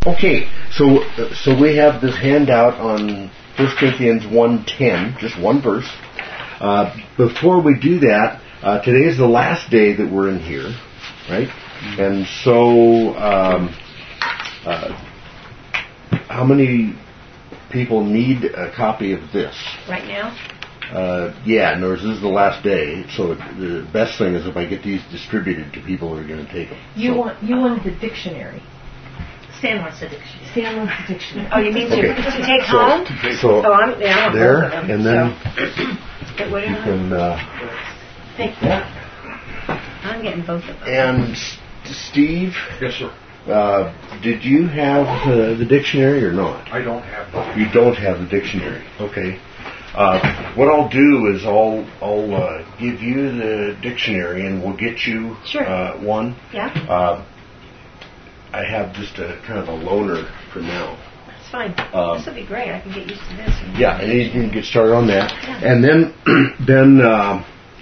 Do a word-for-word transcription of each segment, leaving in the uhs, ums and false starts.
Okay, so uh, so we have this handout on First Corinthians one ten, just one verse. Uh, before we do that, uh, today is the last day that we're in here, right? Mm-hmm. And so, um, uh, how many people need a copy of this? Right now? Uh, yeah, in other words, this is the last day, so the best thing is if I get these distributed to people who are going to take them. You so. want you wanted the dictionary. Stan wants the dictionary. Stan wants the dictionary. Oh, you mean okay. to, to take so, home? So oh, I'm, yeah, I want there, both of them, and then so. you can uh, Thank you. I'm getting both of them. And S- Steve? Yes, sir. Uh, did you have uh, the dictionary or not? I don't have that. You don't have the dictionary. Okay. Uh, what I'll do is I'll I'll uh, give you the dictionary and we'll get you sure. uh, one. Yeah. Uh, I have just a kind of a loaner for now. That's fine. Um, this will be great. I can get used to this. And yeah, and you can get started on that. Yeah. And then then um,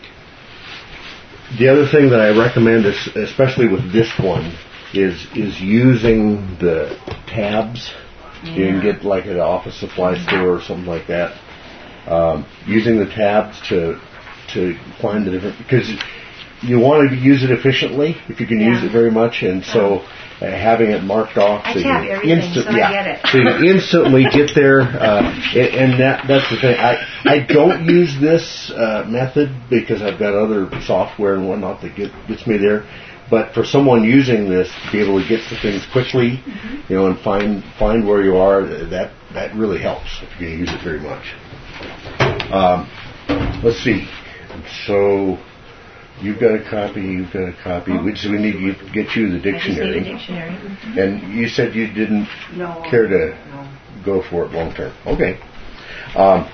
the other thing that I recommend, is, especially with this one, is is using the tabs. Yeah. You can get like at an office supply store or something like that. Um, using the tabs to to find the different, because you want to use it efficiently if you can yeah. use it very much, and so uh, having it marked off I so tab you everything, instant, so yeah, I get it. so you instantly get there, uh, and, and that that's the thing. I I don't use this uh, method because I've got other software and whatnot that get, gets me there. But for someone using this to be able to get to things quickly, mm-hmm. you know, and find find where you are, that that really helps if you're going to use it very much. Um, let's see. So you've got a copy. You've got a copy. We just we need to get you the dictionary. I just need a dictionary. Mm-hmm. And you said you didn't no, care to no. go for it long term. Okay. Um,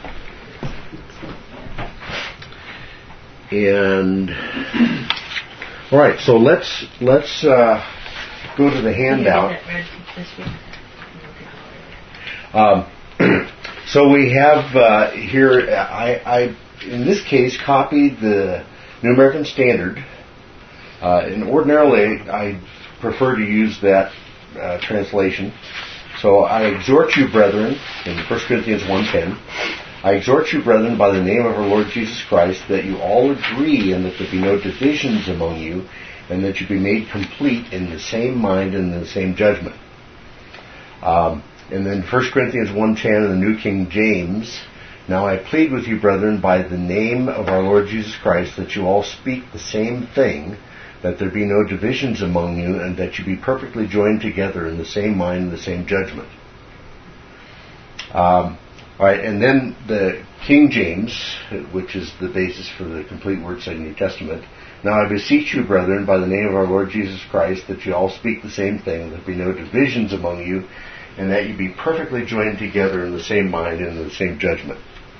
and all right. So let's let's uh, go to the handout. Um, so we have uh, here. I, I in this case copied the New American Standard. Uh, and ordinarily, I prefer to use that uh, translation. So I exhort you, brethren, in First Corinthians one ten, I exhort you, brethren, by the name of our Lord Jesus Christ, that you all agree and that there be no divisions among you, and that you be made complete in the same mind and in the same judgment. Um, and then First Corinthians one ten in the New King James, now I plead with you, brethren, by the name of our Lord Jesus Christ, that you all speak the same thing, that there be no divisions among you, and that you be perfectly joined together in the same mind and the same judgment. Um, all right, and then the King James, which is the basis for the complete Word Study New Testament. Now I beseech you, brethren, by the name of our Lord Jesus Christ, that you all speak the same thing, that there be no divisions among you, and that you be perfectly joined together in the same mind and in the same judgment.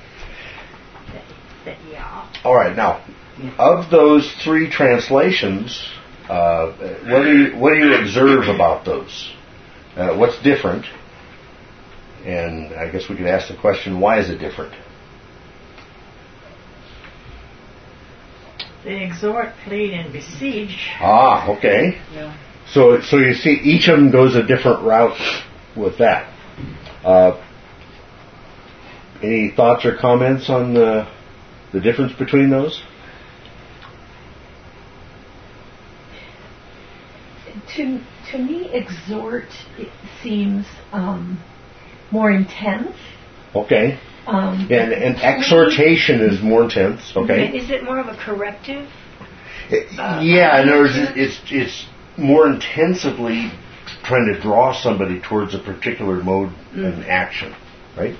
Yeah. All right, now, of those three translations, uh, what do you what do you observe about those? Uh, what's different? And I guess we could ask the question: why is it different? They exhort, plead, and beseech. Ah, okay. Yeah. So, so you see, each of them goes a different route with that. Uh, any thoughts or comments on the the difference between those? To to me, exhort it seems um, more intense. Okay. Um, and and exhortation is more intense. Okay. Is it more of a corrective? Uh, yeah, in other words, it's it's more intensively trying to draw somebody towards a particular mode mm. and action, right?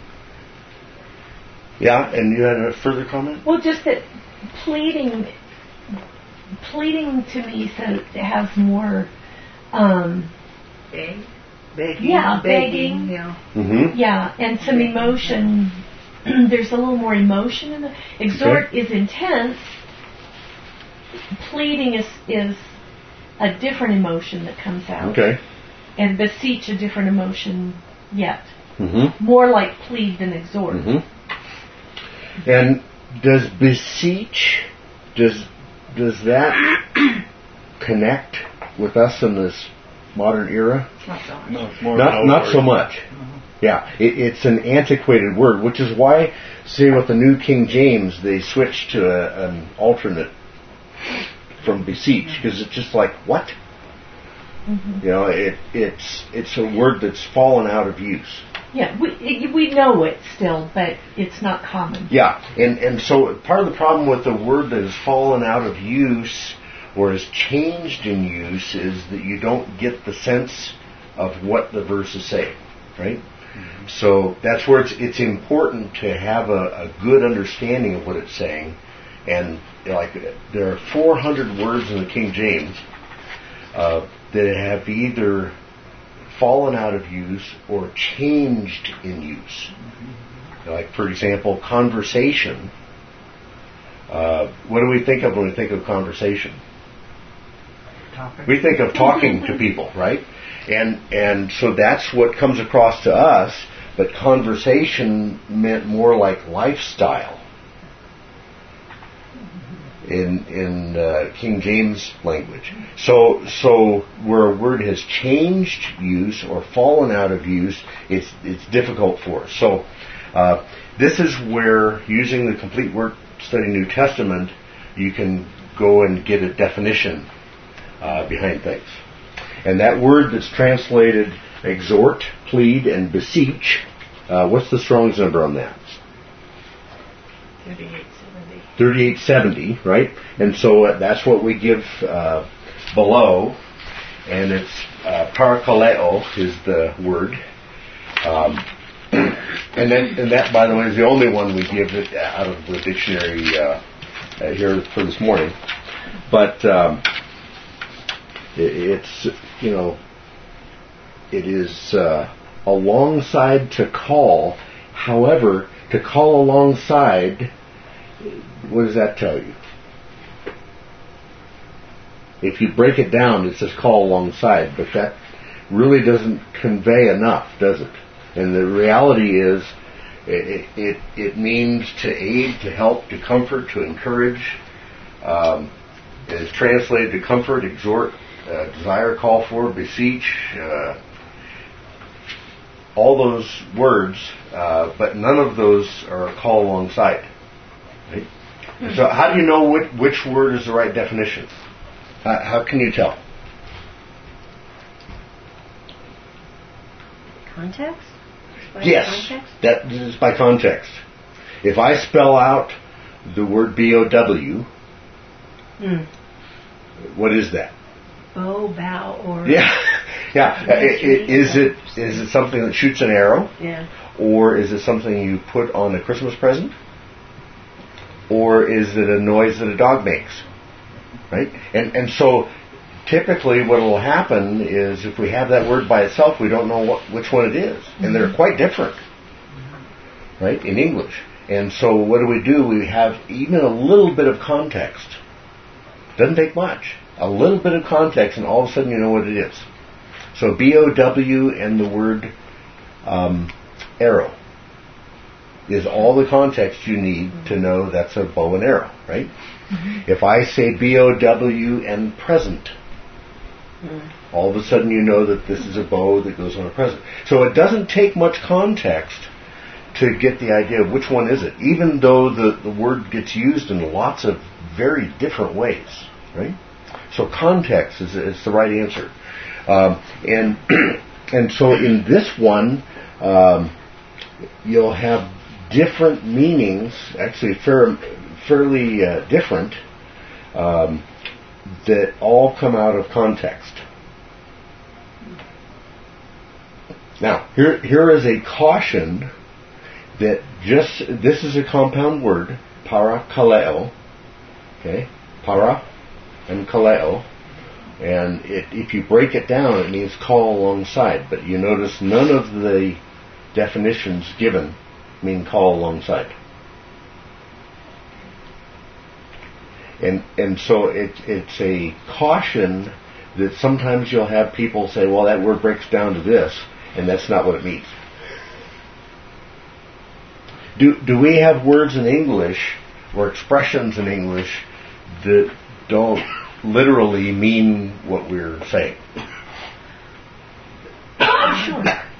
Yeah, and you had a further comment? Well, just that pleading, pleading to me says it has more. Um, Beg, begging, yeah, begging, begging, yeah, mm-hmm. yeah, and some emotion. There's a little more emotion in the exhort okay. is intense. Pleading is is a different emotion that comes out. Okay. And beseech a different emotion yet. Mm-hmm. More like plead than exhort. Mm-hmm. And does beseech, does does that connect with us in this modern era? Not so much. No, it's more Not of not an so old word. much. Yeah, it, it's an antiquated word, which is why, say, with the New King James, they switched to a, an alternate from beseech, because it's just like, what? Mm-hmm. You know, it, it's it's a word that's fallen out of use. Yeah, we we know it still, but it's not common. Yeah, and, and so part of the problem with the word that has fallen out of use or has changed in use is that you don't get the sense of what the verse is saying, right? Mm-hmm. So that's where it's it's important to have a, a good understanding of what it's saying. And like there are four hundred words in the King James uh, that have either fallen out of use or changed in use. Mm-hmm. Like, for example, conversation. Uh, what do we think of when we think of conversation? Topic. We think of talking to people, right? And and so that's what comes across to us, but conversation meant more like lifestyle in in uh, King James language. So so where a word has changed use or fallen out of use, it's it's difficult for us. So uh, this is where, using the Complete Work Study New Testament, you can go and get a definition uh, behind things. And that word that's translated exhort, plead, and beseech, uh, what's the Strong's number on that? thirty-eight seventy. thirty-eight seventy, right? And so uh, that's what we give uh, below, and it's uh, parakaleo is the word. Um, and then, and that, by the way, is the only one we give it out of the dictionary uh, uh, here for this morning. But um, it, it's, you know, it is uh, alongside to call. However, to call alongside, what does that tell you? If you break it down, it says call alongside, but that really doesn't convey enough, does it? And the reality is, it it, it means to aid, to help, to comfort, to encourage. Um, it is translated to comfort, exhort, uh, desire, call for, beseech, uh, all those words, uh, but none of those are a call alongside. Right? Mm-hmm. So how do you know which, which word is the right definition? How, how can you tell? Context? By Yes, context? that is by context. If I spell out the word B O W, Mm. what is that? Bow, bow, or... Yeah, yeah. I- I- Is it is it something that shoots an arrow, Yeah. or is it something you put on a Christmas present, or is it a noise that a dog makes? Right, and and so typically what will happen is if we have that word by itself, we don't know what, which one it is, and they're quite different, right, in English. And so what do we do? We have even a little bit of context. Doesn't take much. A little bit of context, and all of a sudden you know what it is. So B O W and the word um, arrow is all the context you need to know that's a bow and arrow, right? Mm-hmm. If I say B O W and present, mm. all of a sudden you know that this is a bow that goes on a present. So it doesn't take much context to get the idea of which one is it, even though the, the word gets used in lots of very different ways, right? So context is, is the right answer. Um, and and so in this one, um, you'll have different meanings, actually fair, fairly uh, different, um, that all come out of context. Now, here here is a caution that just, this is a compound word, parakaleo, okay, para and kaleo, and it, if you break it down, it means call alongside, but you notice none of the definitions given mean call alongside. And and so it, it's a caution that sometimes you'll have people say, well, that word breaks down to this, and that's not what it means. Do do we have words in English or expressions in English that don't literally mean what we're saying?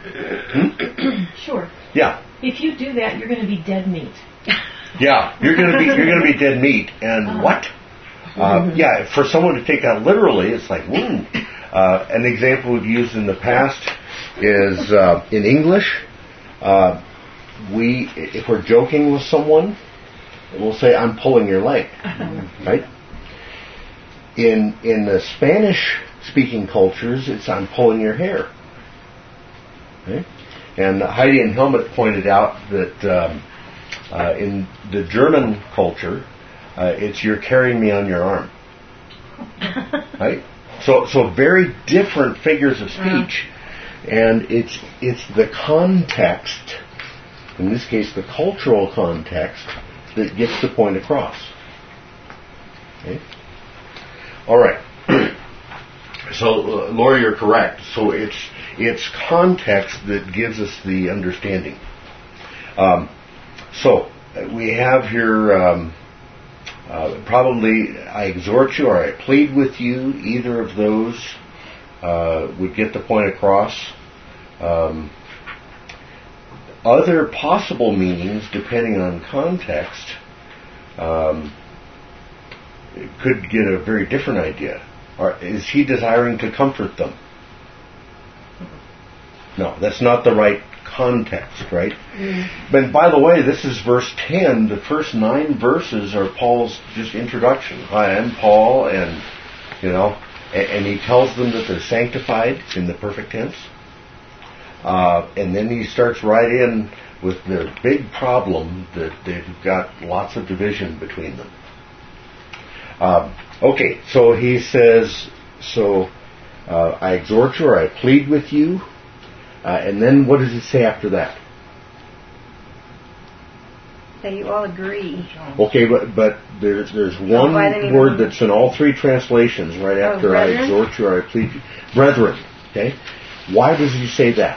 Hmm? Sure. Yeah. If you do that, you're going to be dead meat. Yeah, you're gonna be you're gonna be dead meat, and Uh-huh. what? Uh, yeah, for someone to take that literally, it's like, woo. Uh, an example we've used in the past is uh, in English. Uh, we, if we're joking with someone, we'll say, "I'm pulling your leg," right? In in the Spanish-speaking cultures, it's "I'm pulling your hair." Okay? And Heidi and Helmut pointed out that. Um, Uh, in the German culture, uh, it's "you're carrying me on your arm," right? So, so very different figures of speech, and it's it's the context, in this case, the cultural context, that gets the point across. Okay. All right. So, uh, Laura, you're correct. So it's it's context that gives us the understanding. Um, So, we have here, um, uh, probably, "I exhort you" or "I plead with you." Either of those uh, would get the point across. Um, other possible meanings, depending on context, um, could get a very different idea. Or, is he desiring to comfort them? No, that's not the right context, right? Mm. But by the way, this is verse ten. The first nine verses are Paul's just introduction. "Hi, I'm Paul," and you know, and, and he tells them that they're sanctified in the perfect tense. Uh, and then he starts right in with the big problem that they've got lots of division between them. Uh, okay, so he says, so uh, "I exhort you" or "I plead with you." Uh, and then what does it say after that? That you all agree. Okay, but, but there's, there's one oh, word that's in all three translations right oh, after brethren? "I exhort you" or "I plead you." Brethren. Okay? Why does he say that?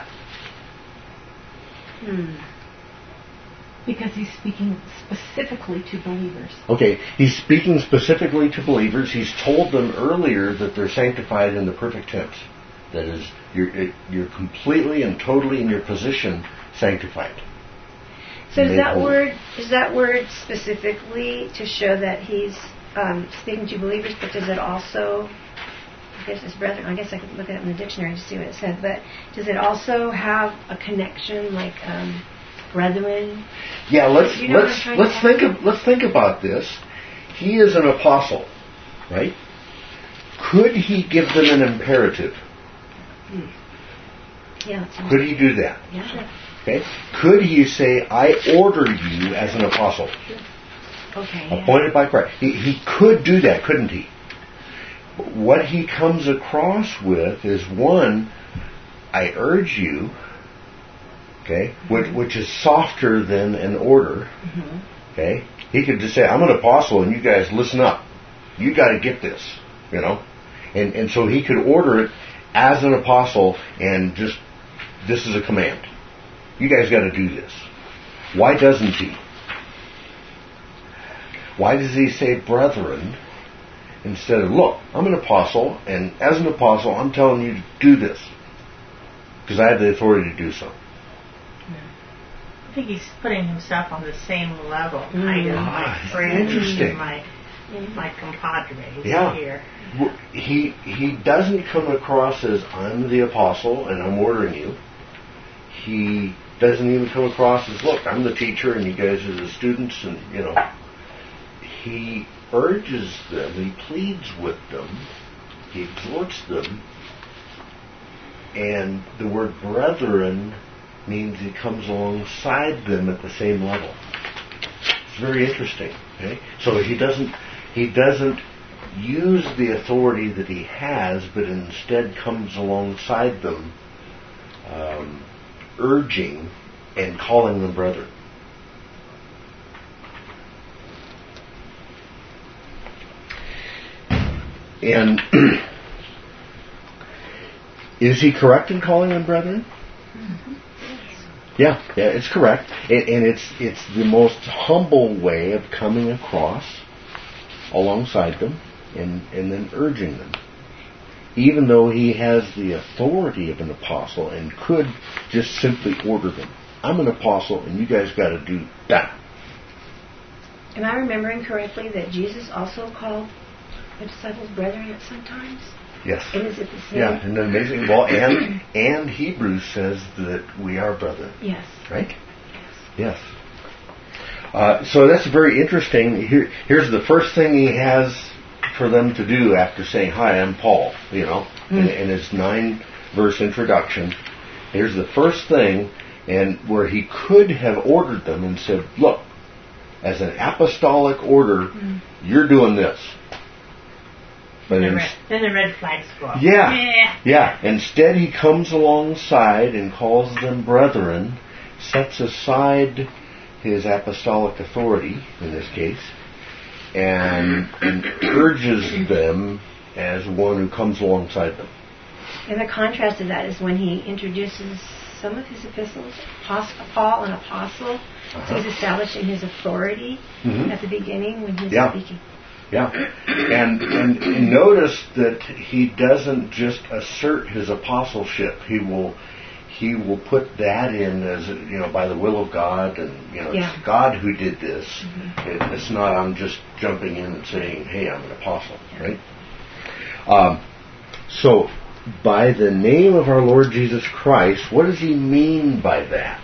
Hmm. Because he's speaking specifically to believers. Okay, he's speaking specifically to believers. He's told them earlier that they're sanctified in the perfect tense. That is, you're, you're completely and totally in your position sanctified. So is that holy. word is that word specifically to show that he's um, speaking to believers, but does it also, I guess it's brethren, I guess I could look it up in the dictionary to see what it said, but does it also have a connection like um, brethren? Yeah, let's you know let's let's think of, let's think about this. He is an apostle, right? Could he give them an imperative? Hmm. Yeah. That's Could he do that? Yeah. Okay. Could he say, "I order you as an apostle"? Okay. Appointed by Christ. He, he could do that, couldn't he? What he comes across with is, one, "I urge you," okay, mm-hmm. which, which is softer than an order. Mm-hmm. Okay. He could just say, "I'm an apostle, and you guys listen up. You got to get this," you know, and and so he could order it as an apostle, and just, this is a command. You guys got to do this. Why doesn't he? Why does he say "brethren" instead of, "Look, I'm an apostle, and as an apostle, I'm telling you to do this because I have the authority to do so"? I think he's putting himself on the same level. Mm. I am Ah, my friend, interesting. my my compadre yeah. here. He he doesn't come across as, "I'm the apostle and I'm ordering you." He doesn't even come across as, "Look, I'm the teacher and you guys are the students," and you know. He urges them, he pleads with them, he exhorts them, and the word "brethren" means he comes alongside them at the same level. It's very interesting. Okay? So he doesn't he doesn't use the authority that he has, but instead comes alongside them, um, urging and calling them brethren. And is he correct in calling them brethren? Mm-hmm. Yeah, yeah, it's correct, and, and it's it's the most humble way of coming across alongside them and and then urging them. even though he has the authority of an apostle and could just simply order them. I'm an apostle, and you guys got to do that. Am I remembering correctly that Jesus also called the disciples brethren at some times? Yes. And is it the same? Yeah, and amazing. Well, and and Hebrews says that we are brethren. Yes. Right? Yes. Uh, so that's very interesting. Here, here's the first thing he has for them to do after saying, "Hi, I'm Paul." You know, mm. in, in his nine-verse introduction. Here's the first thing, and where he could have ordered them and said, "Look, as an apostolic order, mm. you're doing this." But then, the red, then the red flags go up. Yeah, yeah. Yeah. Instead, he comes alongside and calls them brethren, sets aside his apostolic authority, in this case, and, and urges them as one who comes alongside them. And the contrast of that is when he introduces some of his epistles, Paul, an apostle, uh-huh. so he's establishing his authority mm-hmm. at the beginning when he's yeah. speaking. Yeah, and, and and notice that he doesn't just assert his apostleship. He will he will put that in as, you know, by the will of God, and, you know, yeah. it's God who did this. Mm-hmm. It, it's not I'm just jumping in and saying, "Hey, I'm an apostle," yeah. right? Um, so, by the name of our Lord Jesus Christ, what does he mean by that?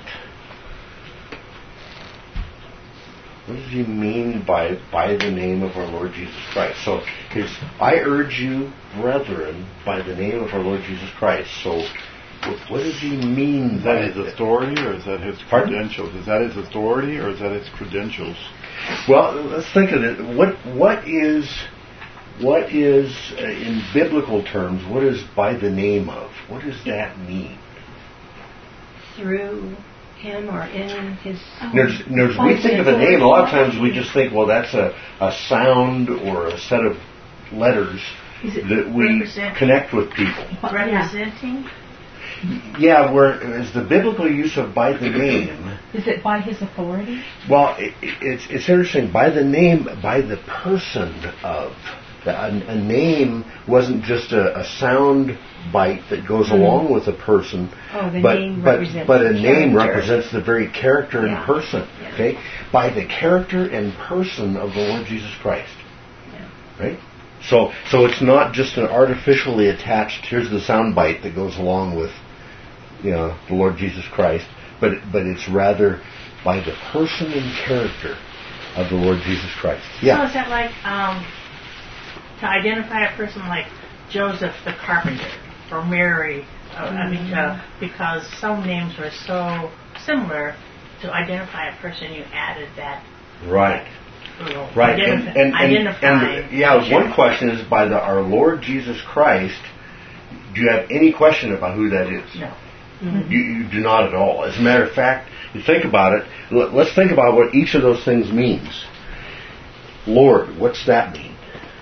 What does he mean by by the name of our Lord Jesus Christ? So, his, I urge you, brethren, by the name of our Lord Jesus Christ. So, what, what does he mean? Is that his authority, or is that his credentials? Pardon? Is that his authority, or is that his credentials? Well, let's think of it. What what is what is uh, in biblical terms? What is by the name of? What does that mean? Through him or in his... There's, there's, we think of a name, a lot of times we just think, well, that's a, a sound or a set of letters that we connect with people. Representing? Yeah, where is the biblical use of by the name? Is it by his authority? Well, it, it's it's interesting. By the name, by the person of. A, a name wasn't just a, a sound bite that goes mm-hmm. along with a person, oh, the but name but represents but a the name character. represents the very character yeah. and person. Yeah. Okay, by the character and person of the Lord Jesus Christ. Yeah. Right. So so it's not just an artificially attached. Here's the sound bite that goes along with, you know, the Lord Jesus Christ, but but it's rather by the person and character of the Lord Jesus Christ. Yeah. So is that like um, to identify a person like Joseph the carpenter or Mary? Uh, mm-hmm. I mean, uh, because some names are so similar, to identify a person, you added that. Right. Little right. Identif- and, and, identifying. And, and yeah, one question is by the our Lord Jesus Christ. Do you have any question about who that is? No. Mm-hmm. You, you do not at all. As a matter of fact, you think about it. L- let's think about what each of those things means. Lord, what's that mean?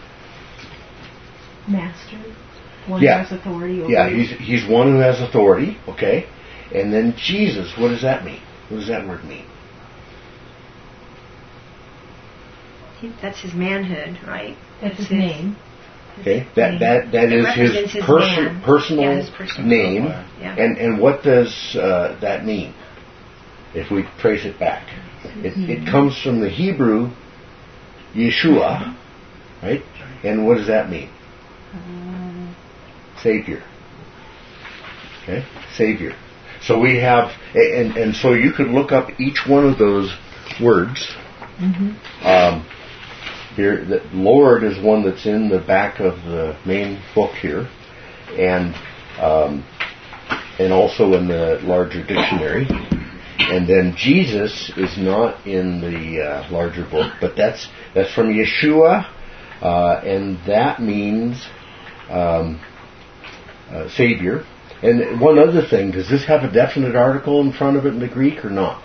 Master. One yeah. who has authority over Yeah, you. he's he's one who has authority. Okay, and then Jesus. What does that mean? What does that word mean? He, that's his manhood, right? That's, that's his, his name. Okay, that that that it is his, his perso- personal, yeah, his personal name. Yeah. And and what does uh, that mean? If we trace it back, it, mm-hmm. it comes from the Hebrew Yeshua, right? And what does that mean? Um, Savior. Okay, Savior. So we have, and and so you could look up each one of those words. Mm-hmm. Um, here, the Lord is one that's in the back of the main book here, and um, and also in the larger dictionary. And then Jesus is not in the uh, larger book, but that's that's from Yeshua, uh, and that means um, uh, Savior. And one other thing, does this have a definite article in front of it in the Greek or not?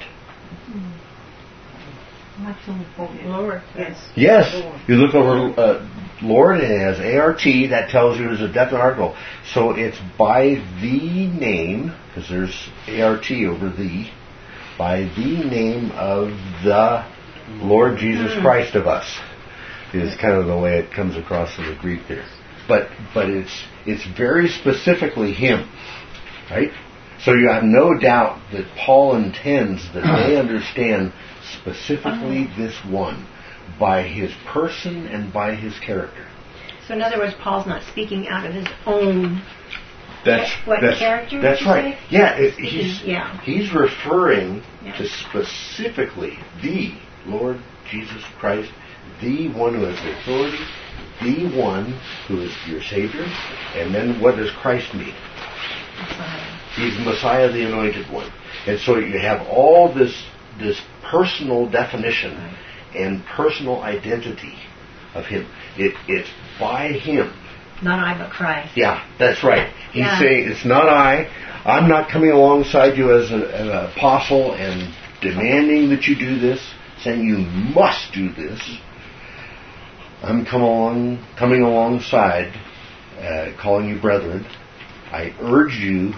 Lord, yes. Yes. Lord. You look over uh, Lord, and it has A R T. That tells you there's a definite article. So it's by the name, because there's A R T over the, by the name of the Lord Jesus Christ of us, is kind of the way it comes across in the Greek there. but but it's it's very specifically him, right? So you have no doubt that Paul intends that they understand specifically this one by his person and by his character. So in other words, Paul's not speaking out of his own. That's what that's, character? That's would you right. say? Yeah, it, he's yeah. he's referring Yeah. to specifically the Lord Jesus Christ, the one who has the authority, the one who is your Savior, and then what does Christ mean? Messiah. He's Messiah, the Anointed One, and so you have all this this personal definition Right. and personal identity of him. It it's by him. Not I, but Christ. Yeah, that's right. He's Yeah. saying, it's not I. I'm not coming alongside you as, a, as an apostle and demanding that you do this, saying you must do this. I'm come along, coming alongside, uh, calling you brethren. I urge you,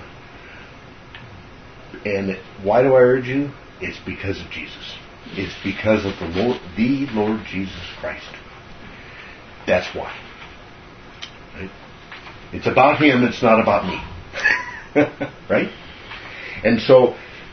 and why do I urge you? It's because of Jesus. It's because of the Lord, the Lord Jesus Christ. That's why. Right? It's about him, it's not about me. Right? And so,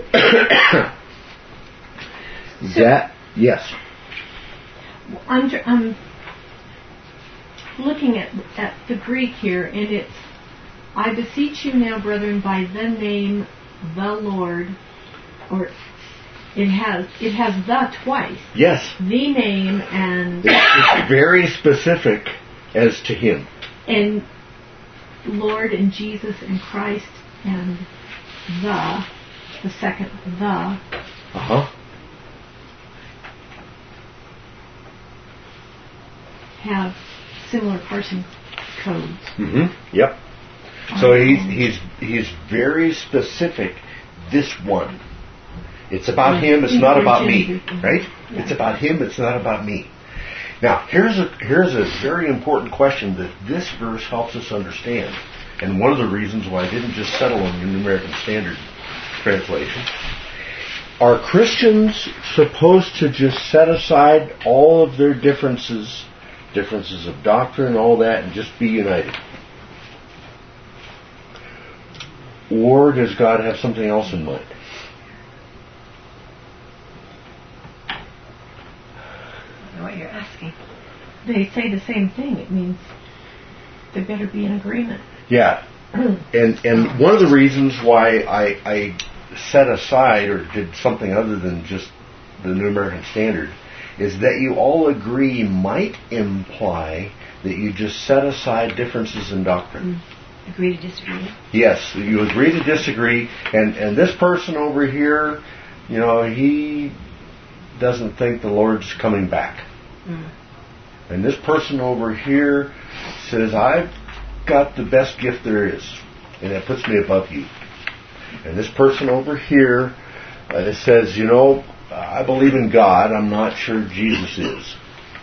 that, yes. I'm, I'm looking at, at the Greek here, and it's, I beseech you now, brethren, by the name the Lord, or it has it has the twice. Yes. The name and It's very specific as to him. and Lord and Jesus and Christ and the the second the Uh-huh. have similar parsing codes. Mm-hmm. Yep. So he's he's he's very specific. This one. It's about him. It's not about me, right? It's about him. It's not about me. Now, here's a here's a very important question that this verse helps us understand, and one of the reasons why I didn't just settle on the New American Standard translation. Are Christians supposed to just set aside all of their differences, differences of doctrine, all that, and just be united? Or does God have something else in mind? I don't know what you're asking. They say the same thing. It means they better be in agreement. Yeah. And and one of the reasons why I, I set aside or did something other than just the New American Standard is that you all agree might imply that you just set aside differences in doctrine. Mm. Agree to disagree. Yes, you agree to disagree, and, and this person over here, you know, he doesn't think the Lord's coming back. Mm. And this person over here says, I've got the best gift there is, and that puts me above you. And this person over here uh, says, you know, I believe in God, I'm not sure Jesus is.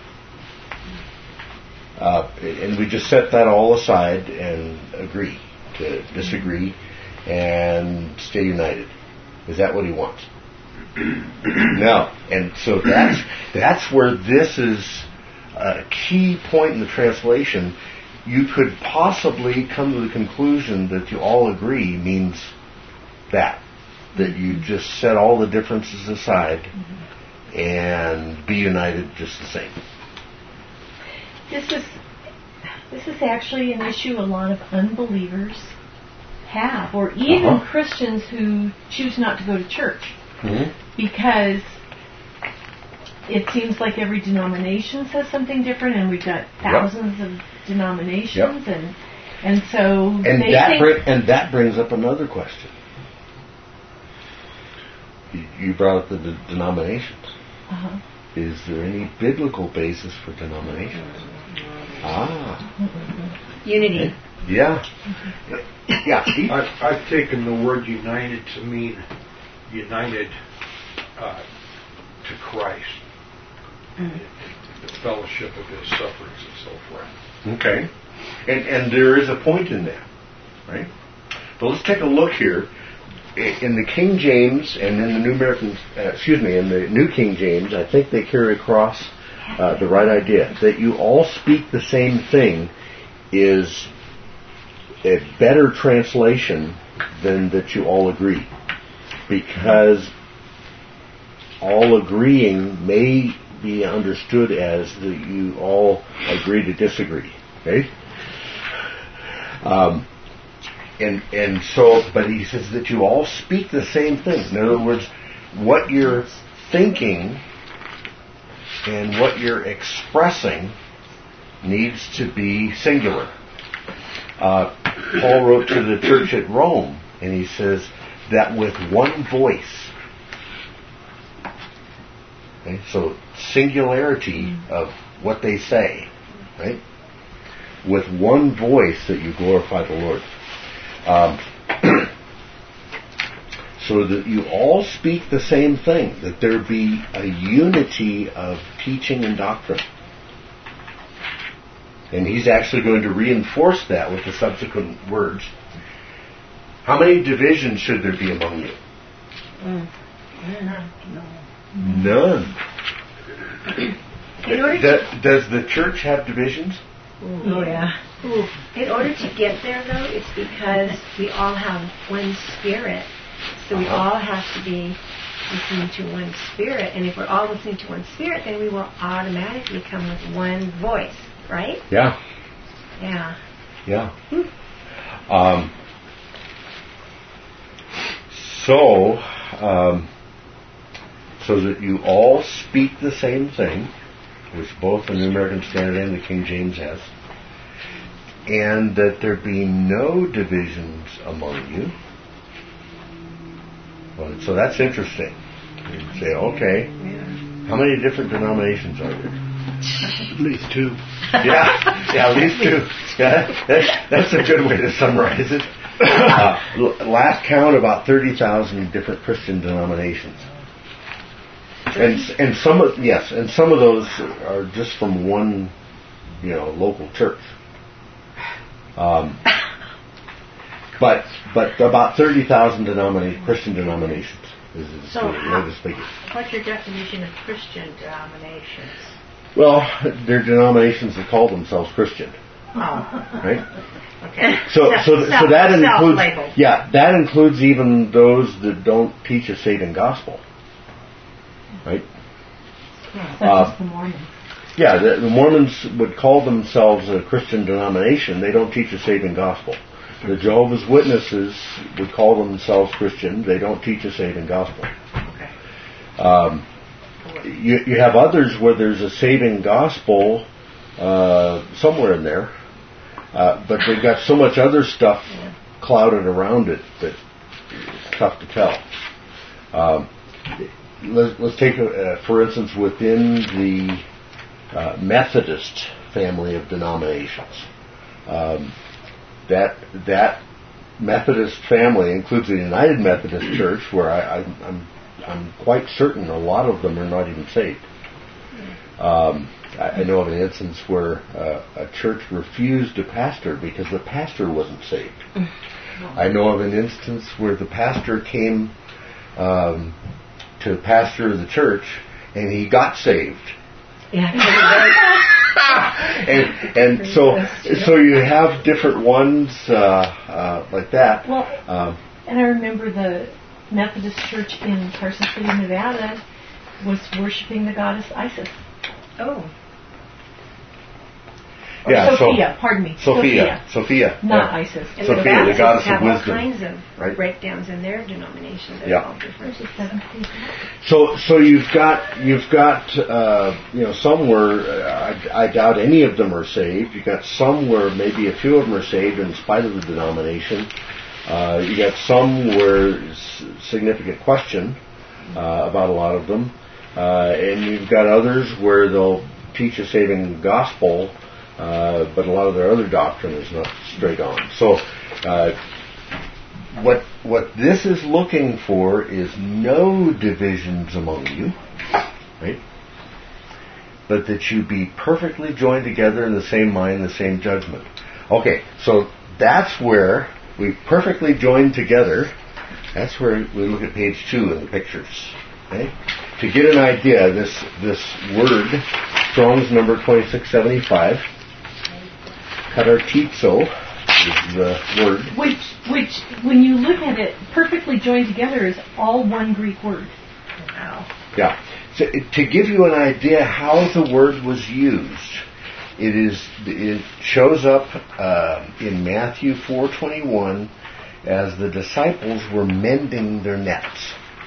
Uh, and we just set that all aside and agree to disagree and stay united. Is that what he wants? No. And so that's that's where this is a key point in the translation. You could possibly come to the conclusion that you all agree means that. That you just set all the differences aside and be united just the same. This is this is actually an issue a lot of unbelievers have, or even Uh-huh. Christians who choose not to go to church, Mm-hmm. because it seems like every denomination says something different, and we've got thousands of denominations, Yep. and and so And they that think, bring, and that brings up another question. You- You brought up the de- denominations. uh-huh. Is there any biblical basis for denominations? Ah, Unity. yeah, yeah. Steve? I've, I've taken the word united to mean united uh, to Christ, Mm. the fellowship of His sufferings and so forth. Okay, and and there is a point in that, right? But let's take a look here. In the King James and in the New American, uh, excuse me, in the New King James, I think they carry across uh, the right idea that you all speak the same thing is a better translation than that you all agree, because all agreeing may be understood as that you all agree to disagree. Okay? Um, and and so, but he says that you all speak the same thing. In other words, what you're thinking and what you're expressing needs to be singular. Uh, Paul wrote to the church at Rome, and he says that with one voice. Okay, so singularity of what they say, right? With one voice that you glorify the Lord. Um, so that you all speak the same thing, that there be a unity of teaching and doctrine. And he's actually going to reinforce that with the subsequent words. How many divisions should there be among you? Mm. None. In order Does, does the church have divisions? Oh, yeah. In order to get there, though, it's because we all have one spirit. So we all have to be listening to one spirit. And if we're all listening to one spirit, then we will automatically come with one voice, right? Yeah. Yeah. Yeah. Um, so, um, so that you all speak the same thing, which both the New American Standard and the King James has, and that there be no divisions among you. Well, so that's interesting. You say, okay, how many different denominations are there? At least two. Yeah, yeah, at least two. Yeah, that's, that's a good way to summarize it. Uh, l- last count, about thirty thousand different Christian denominations. And and some of yes, and some of those are just from one, you know, local church. Um, but but about thirty thousand denomina- Christian denominations is, is So the how- latest figure. What's your definition of Christian denominations? Well, they're denominations that call themselves Christian, Oh, right? okay. So Self- so self- so that includes self-labeled. yeah that includes even those that don't teach a saving gospel, right? Such Uh, as the Mormons. Yeah, the, the Mormons would call themselves a Christian denomination. They don't teach a saving gospel. The Jehovah's Witnesses would call themselves Christian. They don't teach a saving gospel. Okay. Um, you, you have others where there's a saving gospel uh, somewhere in there, uh, but they've got so much other stuff clouded around it that it's tough to tell. Um, let's, let's take, a, uh, for instance, within the uh, Methodist family of denominations. Um, that that Methodist family includes the United Methodist Church, where I, I, I'm I'm quite certain a lot of them are not even saved. Um, I, I know of an instance where uh, a church refused a pastor because the pastor wasn't saved. I know of an instance where the pastor came um, to pastor the church and he got saved. Yeah. and and so so you have different ones uh, uh, like that. Well, Um, and I remember the Methodist Church in Carson City, Nevada, was worshiping the goddess Isis. Oh. Or Yeah, so- Sophia, pardon me. Sophia, Sophia, Not yeah. ISIS. And Sophia, the Baptists goddess of have all wisdom, kinds of right? breakdowns in their denominations. They're Yeah. all different. There's a seventh-day So, so you've got you've got uh, you know some where uh, I, I doubt any of them are saved. You've got some where maybe a few of them are saved in spite of the denomination. Uh, you got some where it's significant question uh, about a lot of them, uh, and you've got others where they'll teach a saving gospel, uh, but a lot of their other doctrine is not straight on. So. Uh, What what this is looking for is no divisions among you, right? But that you be perfectly joined together in the same mind, the same judgment. Okay, so that's where we perfectly joined together. That's where we look at page two in the pictures. Okay, to get an idea, this this word, Strong's number twenty-six seventy-five, katartizo is the word. Which, which, when you look at it, perfectly joined together is all one Greek word. Wow. Yeah. So, to give you an idea how the word was used, it is it shows up uh, in Matthew four twenty-one as the disciples were mending their nets.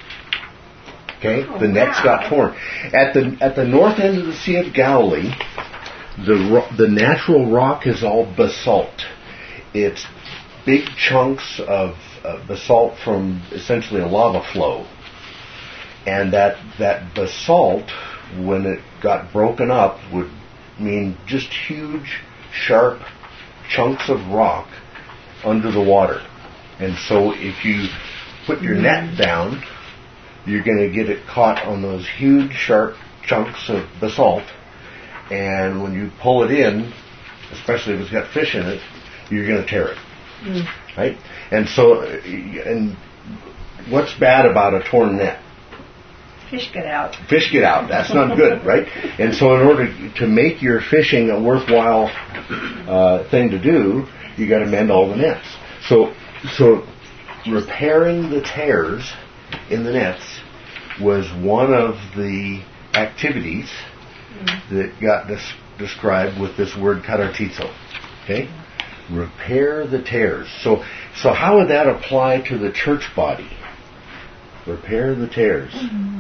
Okay, oh, the nets wow. got torn at the at the north end of the Sea of Galilee. The ro- the natural rock is all basalt. It's big chunks of uh, basalt from essentially a lava flow. And that, that basalt, when it got broken up, would mean just huge, sharp chunks of rock under the water. And so if you put your net down, you're going to get it caught on those huge, sharp chunks of basalt. And when you pull it in, especially if it's got fish in it, you're going to tear it. Mm. Right? And so, and what's bad about a torn net? Fish get out. Fish get out. That's not good, right? And so in order to make your fishing a worthwhile uh, thing to do, you got to mend all the nets. So, so repairing the tears in the nets was one of the activities mm. that got des- described with this word katartizo. Okay? Repair the tears. So, so how would that apply to the church body? Repair the tears. Mm-hmm.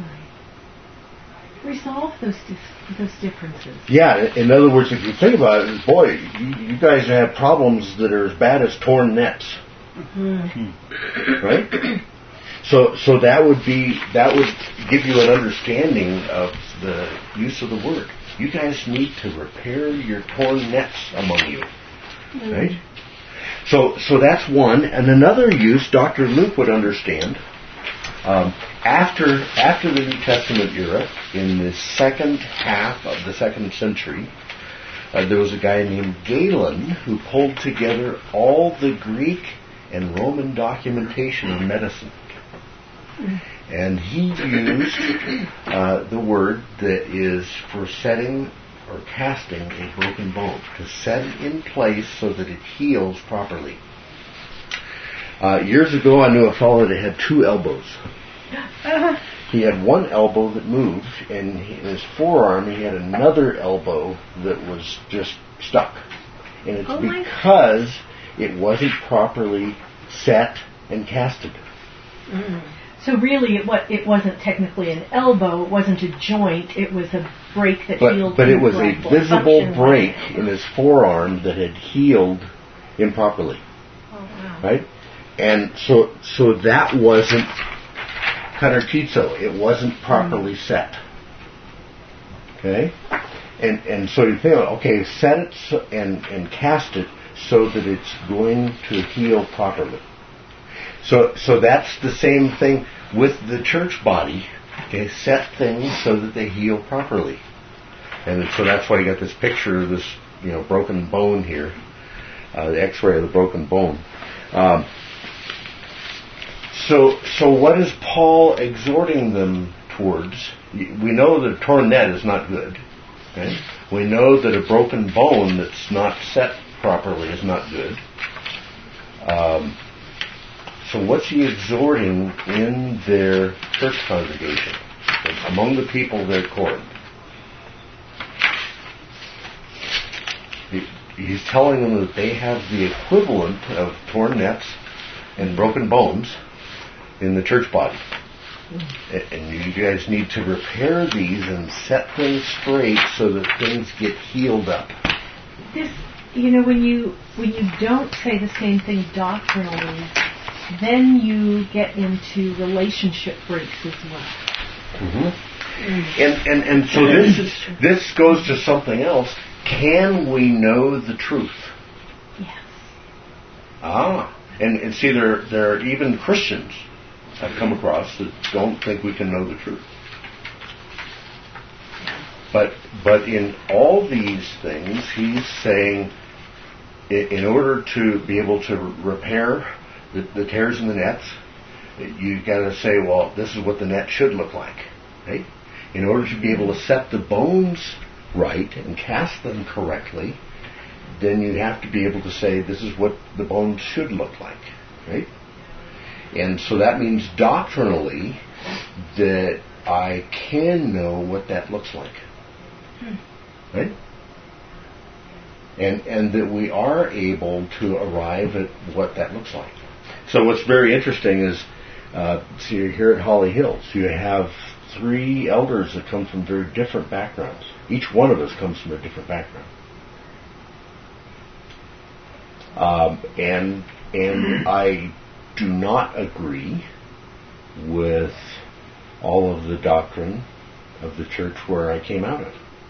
Resolve those dis- those differences. Yeah, in other words, if you think about it, boy, you, you guys have problems that are as bad as torn nets, mm-hmm. right? So, so that would be that would give you an understanding of the use of the word. You guys need to repair your torn nets among you, mm-hmm. right? So, so that's one, and another use Doctor Luke would understand. Um, after after the New Testament era, in the second half of the second century, uh, there was a guy named Galen who pulled together all the Greek and Roman documentation of medicine. And he used uh, the word that is for setting or casting a broken bone, to set it in place so that it heals properly. Uh, years ago, I knew a fellow that had two elbows. Uh-huh. He had one elbow that moved, and in his forearm he had another elbow that was just stuck. And it's oh because it wasn't properly set and casted. Mm. So really, it, what, it wasn't technically an elbow, it wasn't a joint, it was a break that but, healed. But it was a visible break in his forearm that had healed improperly. Oh, wow. Right? And so so that wasn't katartizo. It wasn't properly mm. set. Okay? And and so you think, okay, set it so, and, and cast it so that it's going to heal properly. So so that's the same thing with the church body. Okay, set things so that they heal properly. And so that's why you got this picture of this, you know, broken bone here, uh, the X-ray of the broken bone. Um, So, so what is Paul exhorting them towards? We know that a torn net is not good. Okay? We know that a broken bone that's not set properly is not good. Um, so what's he exhorting in their church congregation, among the people they're Corinth? He, he's telling them that they have the equivalent of torn nets and broken bones in the church body. Mm. And you guys need to repair these and set things straight so that things get healed up. This, you know, when you when you don't say the same thing doctrinally, then you get into relationship breaks as well. Mm-hmm. Mm. And, and and so this is this goes to something else. Can we know the truth? Yes. Ah, and, and see, there there are even Christians I've come across that don't think we can know the truth. But but in all these things, he's saying, in order to be able to repair the, the tears in the nets, you've got to say, well, this is what the net should look like, right? In order to be able to set the bones right and cast them correctly, then you have to be able to say this is what the bones should look like, right? And so that means doctrinally that I can know what that looks like, right? And and that we are able to arrive at what that looks like. So what's very interesting is, uh, so you're here at Holly Hills, you have three elders that come from very different backgrounds. Each one of us comes from a different background. Um, and and I do not agree with all of the doctrine of the church where I came out of.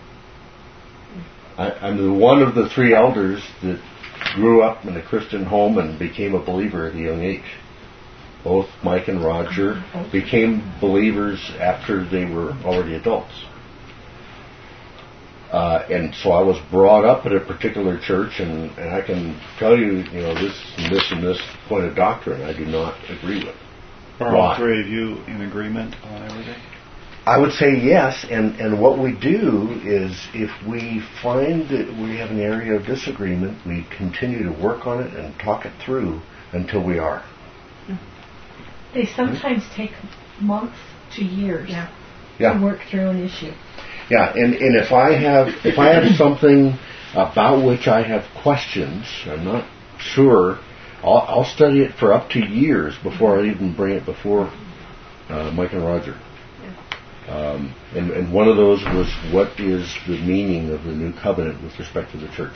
I, I'm the one of the three elders that grew up in a Christian home and became a believer at a young age. Both Mike and Roger became believers after they were already adults. Uh, and so I was brought up at a particular church, and, and I can tell you, you know, this and this and this point of doctrine I do not agree with. Are Why? all three of you in agreement on everything? I would say yes, and, and what we do is if we find that we have an area of disagreement, we continue to work on it and talk it through until we are. They sometimes take months to years Yeah. Yeah. to work through an issue. Yeah, and, and if I have if I have something about which I have questions, I'm not sure, I'll, I'll study it for up to years before I even bring it before uh, Mike and Roger. Um, and, and one of those was, what is the meaning of the new covenant with respect to the church?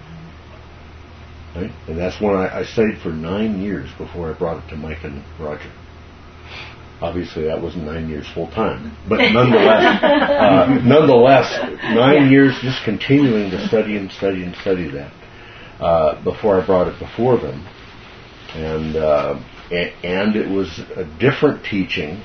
Right? And that's one I, I studied for nine years before I brought it to Mike and Roger. Obviously, that wasn't nine years full time, but nonetheless, uh, nonetheless, nine Yeah. years just continuing to study and study and study that uh, before I brought it before them, and uh, a- and it was a different teaching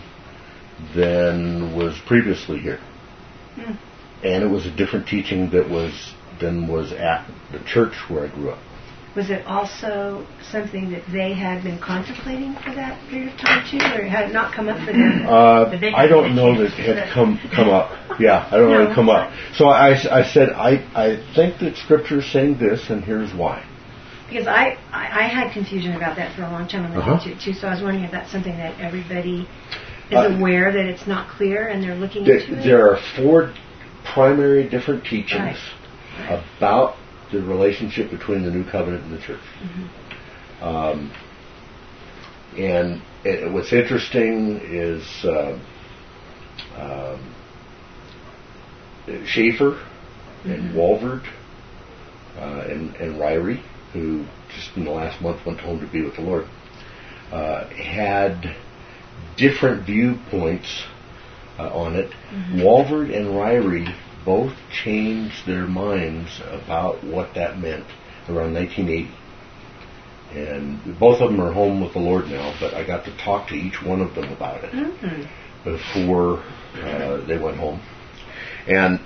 than was previously here, Mm. and it was a different teaching that was than was at the church where I grew up. Was it also something that they had been contemplating for that period of time too, or had it not come up for them? Uh, Did they I have don't any know that changes it to had that? come come up. Yeah, I don't know No, it had come it's up. So I, I said, I, I think that Scripture is saying this, and here's why. Because I, I, I had confusion about that for a long time on the Uh-huh. Institute too, so I was wondering if that's something that everybody is Uh, aware that it's not clear and they're looking There, into it. there are four primary different teachings Right. Right. about the relationship between the New Covenant and the church. Mm-hmm. Um, and it, what's interesting is uh, um, Schaefer and Mm-hmm. Walvard uh, and, and Ryrie, who just in the last month went home to be with the Lord, uh, had different viewpoints uh, on it. Mm-hmm. Walvard and Ryrie both changed their minds about what that meant around nineteen eighty. And both of them are home with the Lord now, but I got to talk to each one of them about it Mm-hmm. before uh, they went home. And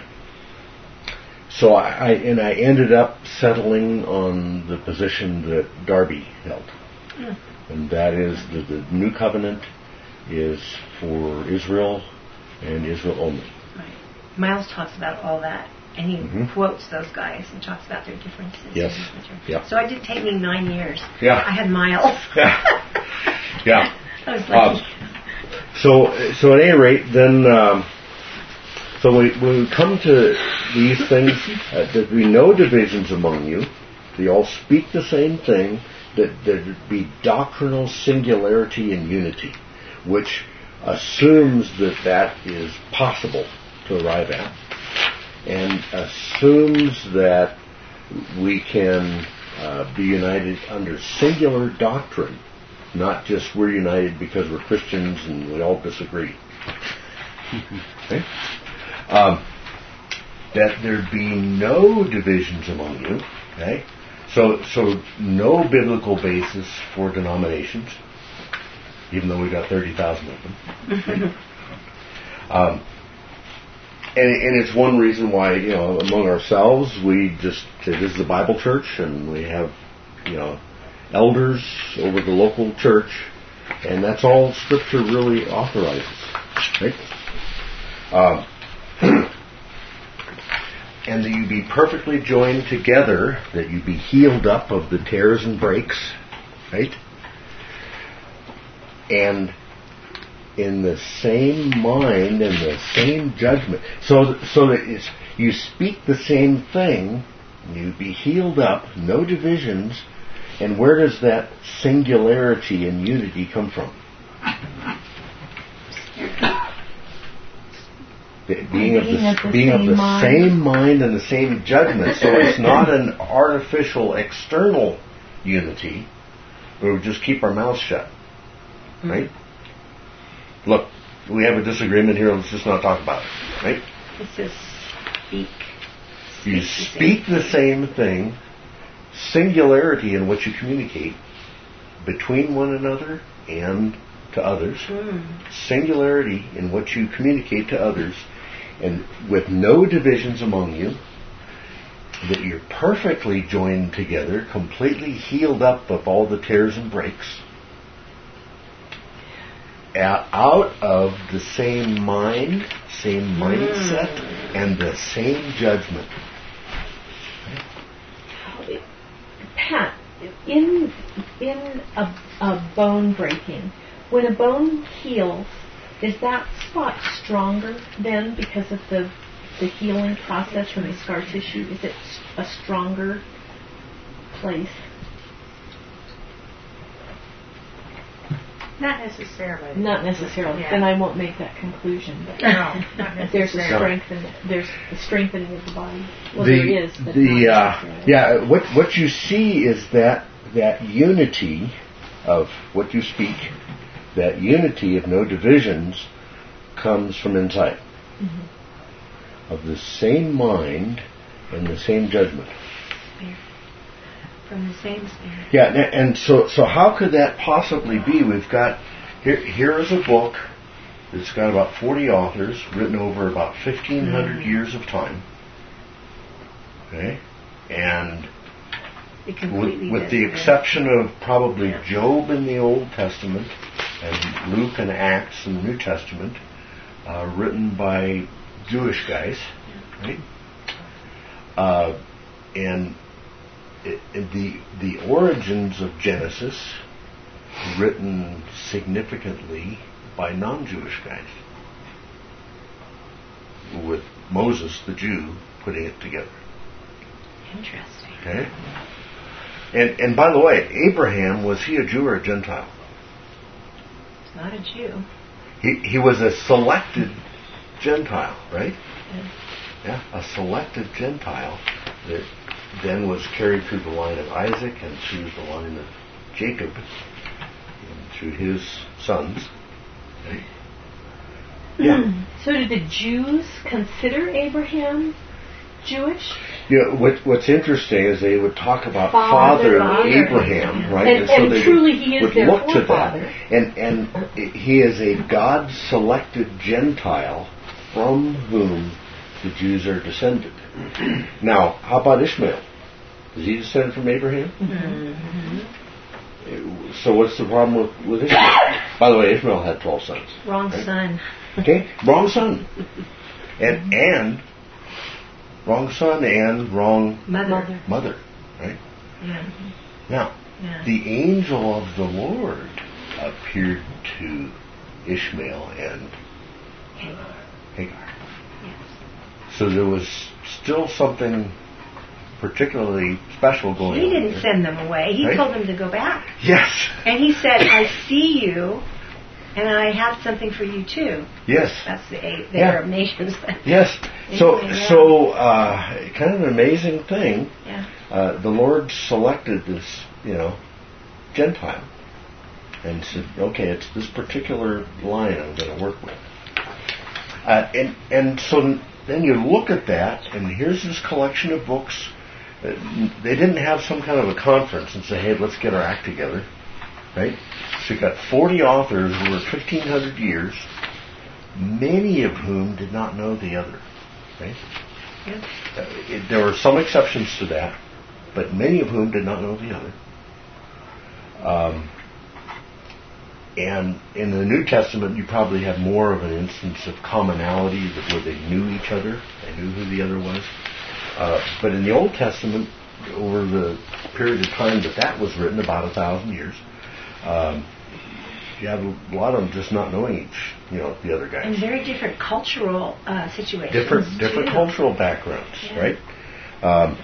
so I, I and I ended up settling on the position that Darby held. Mm. And that is that the New Covenant is for Israel and Israel only. Right. Miles talks about all that, and he Mhm. quotes those guys and talks about their differences. Yes. Yep. So it did take me nine years. Yeah. I had Miles. Yeah. Yeah. I was Um, lucky. so, so at any rate, then, um, so we, when we come to these things, uh, there be no divisions among you. They all speak the same thing. That there be doctrinal singularity and unity, which assumes that that is possible to arrive at, and assumes that we can uh, be united under singular doctrine, not just we're united because we're Christians and we all disagree. Okay? Um, that there be no divisions among you. Okay? So, so no biblical basis for denominations, even though we got thirty thousand of them. um, and, and it's one reason why, you know, among ourselves, we just say this is the Bible church, and we have, you know, elders over the local church, and that's all Scripture really authorizes. Right? Um, and that you be perfectly joined together, that you be healed up of the tears and breaks, right? And in the same mind and the same judgment. So, so that it's, you speak the same thing, you be healed up, no divisions, and where does that singularity and unity come from? Being of the, being of the same mind and the same judgment. So it's not an artificial external unity, but we just keep our mouths shut. Right? Look, we have a disagreement here, let's just not talk about it. Right? It says speak. You speak the same thing, singularity in what you communicate between one another and to others. Mm. Singularity in what you communicate to others, and with no divisions among you, that you're perfectly joined together, completely healed up of all the tears and breaks, out of the same mind, same mindset, mm. and the same judgment. Pat, in in a, a bone breaking, when a bone heals, is that spot stronger then because of the the healing process from the scar tissue? Is it a stronger place? Not necessarily. Not necessarily. Yeah. Then I won't make that conclusion. But no, not necessarily. There's a strengthening. There's a strengthening of the body. Well, the, there is. But the uh, yeah. What what you see is that that unity of what you speak, that unity of no divisions, comes from inside, mm-hmm. of the same mind and the same judgment. From the same spirit. Yeah, and so so how could that possibly be? We've got here here is a book that's got about forty authors, written over about fifteen hundred mm. years of time. Okay, and with, with the exception of probably yeah. Job in the Old Testament and Luke and Acts in the New Testament, uh, written by Jewish guys, right? Uh, and It, it, the the origins of Genesis written significantly by non-Jewish guys, with Moses, the Jew, putting it together. Interesting. Okay. And and by the way, Abraham, was he a Jew or a Gentile? He's not a Jew. He he was a selected Gentile, right? Yeah. Yeah, a selected Gentile that then was carried through the line of Isaac and through the line of Jacob and through his sons. Right? Yeah. So did the Jews consider Abraham Jewish? Yeah. What, what's interesting is they would talk about Father, Father, Father Abraham, right? And, and so and they truly, would, he is would their look to forefather. that, and and he is a God-selected Gentile from whom the Jews are descended. Now, how about Ishmael? Is he descended from Abraham? Mm-hmm. So what's the problem with, with Ishmael? By the way, Ishmael had twelve sons. Wrong right? son. Okay, wrong son. And and wrong son and wrong mother. Mother, right? Yeah. Now, yeah. the angel of the Lord appeared to Ishmael and Hagar. Hagar. Yes. So there was still something particularly special going he on. He didn't there. send them away. He right? told them to go back. Yes. And he said, I see you, and I have something for you too. Yes. That's the, the yeah. Arab nations. Yes. So, yeah. so uh, kind of an amazing thing. Yeah. Uh, the Lord selected this, you know, Gentile, and said, "Okay, it's this particular line I'm going to work with." Uh, and and so then you look at that, and here's this collection of books. Uh, they didn't have some kind of a conference and say, "Hey, let's get our act together," right? So you've got forty authors over fifteen hundred years, many of whom did not know the other, right? Yeah. Uh, it, there were some exceptions to that, but many of whom did not know the other. Um, and in the New Testament, you probably have more of an instance of commonality where they knew each other, they knew who the other was. Uh, but in the Old Testament, over the period of time that that was written, about a thousand years, um, you have a lot of them just not knowing each, you know, the other guys. And very different cultural uh, situations. Different, different too. cultural backgrounds, Yeah. right? Um,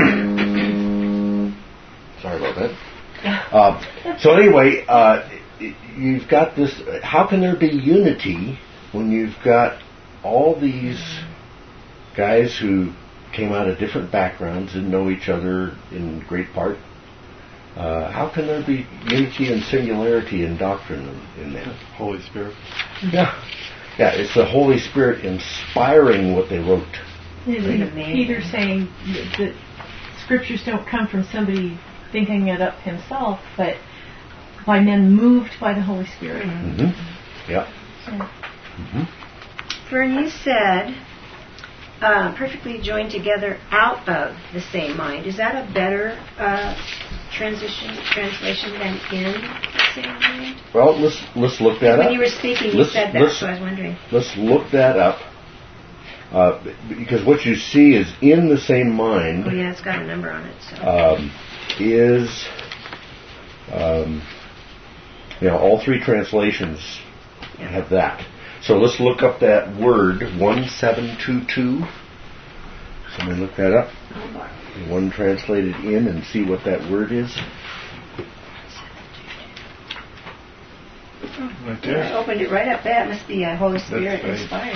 sorry about that. Uh, so anyway, uh, you've got this. How can there be unity when you've got all these guys who came out of different backgrounds, didn't know each other in great part? Uh, how can there be unity and singularity in doctrine in, in that? Holy Spirit. Yeah, yeah. It's the Holy Spirit inspiring what they wrote. Isn't Peter saying that, that scriptures don't come from somebody thinking it up himself, but by men moved by the Holy Spirit? Mm-hmm. Yeah. Yeah. Mm-hmm. Vern, you said uh, perfectly joined together out of the same mind. Is that a better uh, transition translation than in the same mind? Well, let's let's look that when up. you were speaking, you let's, said that, let's, so I was wondering. Let's look that up. Uh, because what you see is in the same mind. Oh, yeah, it's got a number on it. So. Um, is um, you know, all three translations Yeah. have that. So let's look up that word one seven two two. Somebody look that up. One translated in and see what that word is. Right I there. opened it right up there. It must be uh, Holy Spirit right. inspired.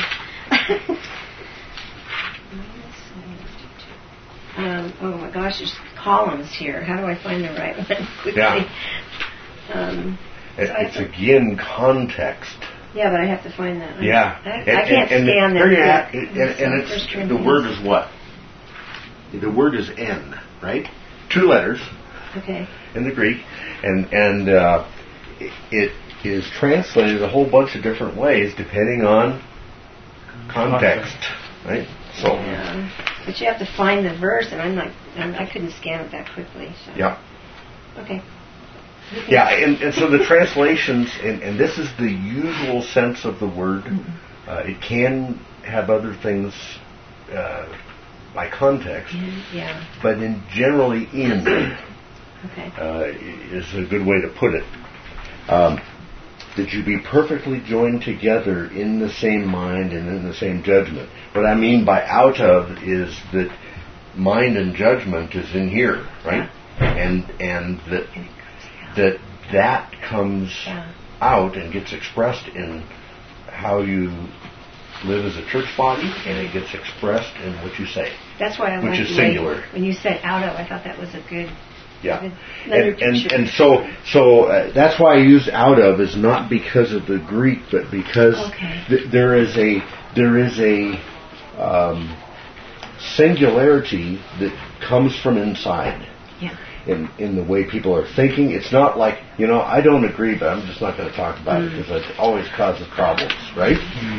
um, oh my gosh, there's columns here. How do I find the right one quickly? Yeah. Um, It, so I it's think- again context. yeah, but I have to find that. Yeah. I, I And- can't and, scan and that. here you have- quick. and, and So it's, First the Corinthians. word is what? The word is N, right? Two letters Okay. in the Greek, and and uh, it is translated a whole bunch of different ways depending on context, right? So Yeah. But you have to find the verse, and I'm like, I'm, I couldn't scan it that quickly. So. yeah, Okay. yeah, and, and so the translations, and, and this is the usual sense of the word. Uh, it can have other things uh, by context, Yeah. but in generally in Okay. uh, is a good way to put it. Um, that you be perfectly joined together in the same mind and in the same judgment. What I mean by out of is that mind and judgment is in here, right? And and that that that comes Yeah. out and gets expressed in how you live as a church body, and it gets expressed in what you say. That's why I Which liked is the way- singular. When you said out of, I thought that was a good. Yeah, good- another and, and picture. and so so uh, that's why I use out of is not because of the Greek, but because Okay. th- there is a there is a um, singularity that comes from inside. Yeah. In, in the way people are thinking. It's not like, you know, I don't agree, but I'm just not going to talk about Mm. it because it always causes problems, right?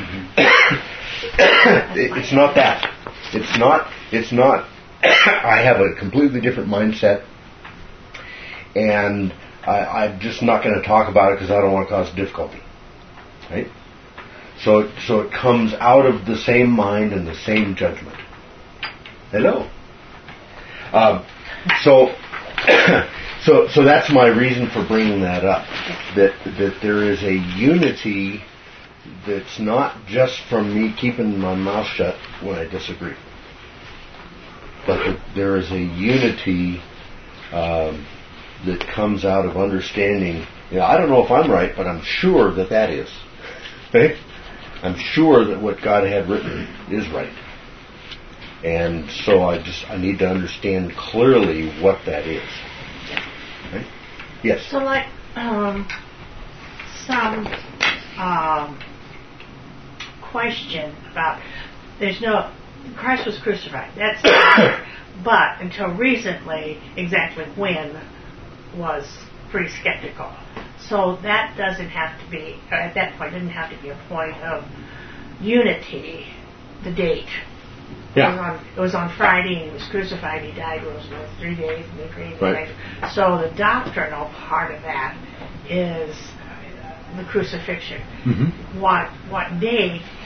it, it's not that. It's not, it's not, I have a completely different mindset and I, I'm just not going to talk about it because I don't want to cause difficulty, right? So, it, so it comes out of the same mind and the same judgment. Hello? Um, so, so, so that's my reason for bringing that up. That that there is a unity that's not just from me keeping my mouth shut when I disagree, but that there is a unity um, that comes out of understanding. You know, I don't know if I'm right, but I'm sure that that is. Okay? I'm sure that what God had written is right. And so I just I need to understand clearly what that is. Right? Yes. So, like um, some um, question about there's no Christ was crucified. That's but until recently, exactly when was pretty skeptical. So that doesn't have to be or at that point. Didn't have to be a point of unity. The date. It was, on, it was on Friday, and he was crucified. He died. It was uh, three days, and they created Right. life. So the doctrinal part of that is uh, the crucifixion. Mm-hmm. What what date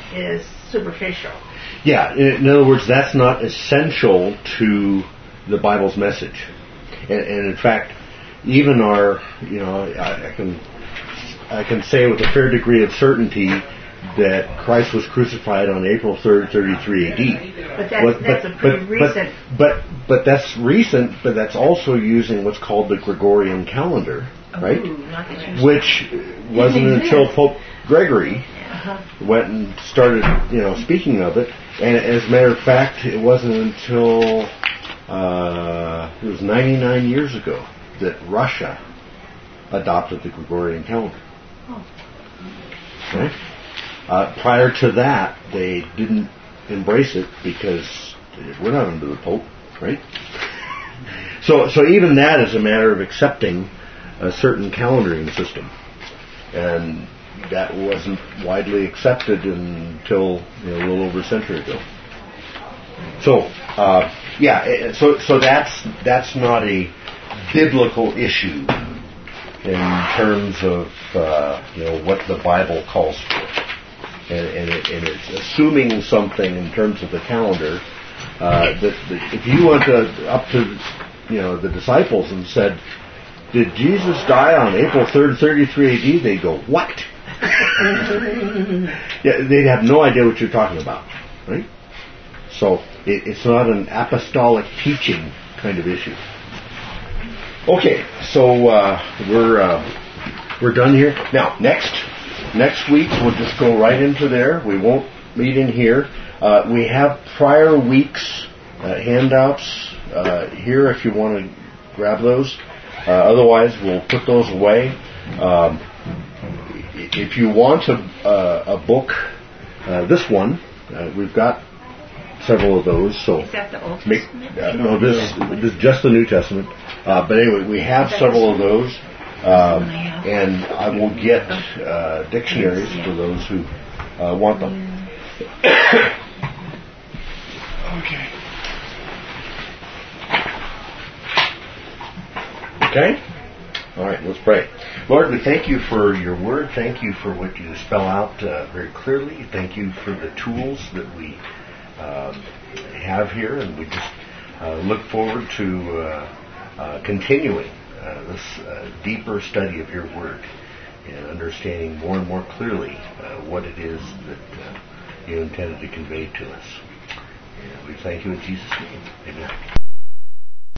is superficial. Yeah, in, in other words, that's not essential to the Bible's message. And, and in fact, even our, you know, I, I can I can say with a fair degree of certainty that Christ was crucified on April third, thirty-three A D. But that's, What- that's but- a pretty but- recent. But but that's recent, but that's also using what's called the Gregorian calendar, right? Ooh, not that you- Which wasn't until Pope Gregory Uh-huh. went and started, you know, speaking of it. And as a matter of fact, it wasn't until uh, it was ninety-nine years ago that Russia adopted the Gregorian calendar. Oh. Okay? Uh, prior to that, they didn't embrace it because we're not under the Pope, right? So, so even that is a matter of accepting a certain calendaring system, and that wasn't widely accepted until, you know, a little over a century ago. So, uh, yeah, eh, so so that's that's not a biblical issue in terms of uh, you know what the Bible calls for. And, and, it, and it's assuming something in terms of the calendar uh, that, that if you went to, up to you know the disciples and said, "Did Jesus die on April third, thirty-three A D?" They'd go, "What?" Yeah, they'd have no idea what you're talking about, right? So it, it's not an apostolic teaching kind of issue. Okay, so uh, we're uh, we're done here. Now next. Next week, we'll just go right into there. We won't meet in here. Uh, we have prior weeks' uh, handouts uh, here if you want to grab those. Uh, otherwise, we'll put those away. Um, if you want a, uh, a book, uh, this one, uh, we've got several of those. So Is that the Old make, Testament? uh, no, this, this is just the New Testament. Uh, but anyway, we have several of those. Um, and I will get uh, dictionaries for those who uh, want them. Okay. Okay? All right, let's pray. Lord, we thank you for your word. Thank you for what you spell out uh, very clearly. Thank you for the tools that we uh, have here, and we just uh, look forward to uh, uh, continuing Uh, this uh, deeper study of your word and understanding more and more clearly uh, what it is that uh, you intended to convey to us. And we thank you in Jesus' name. Amen.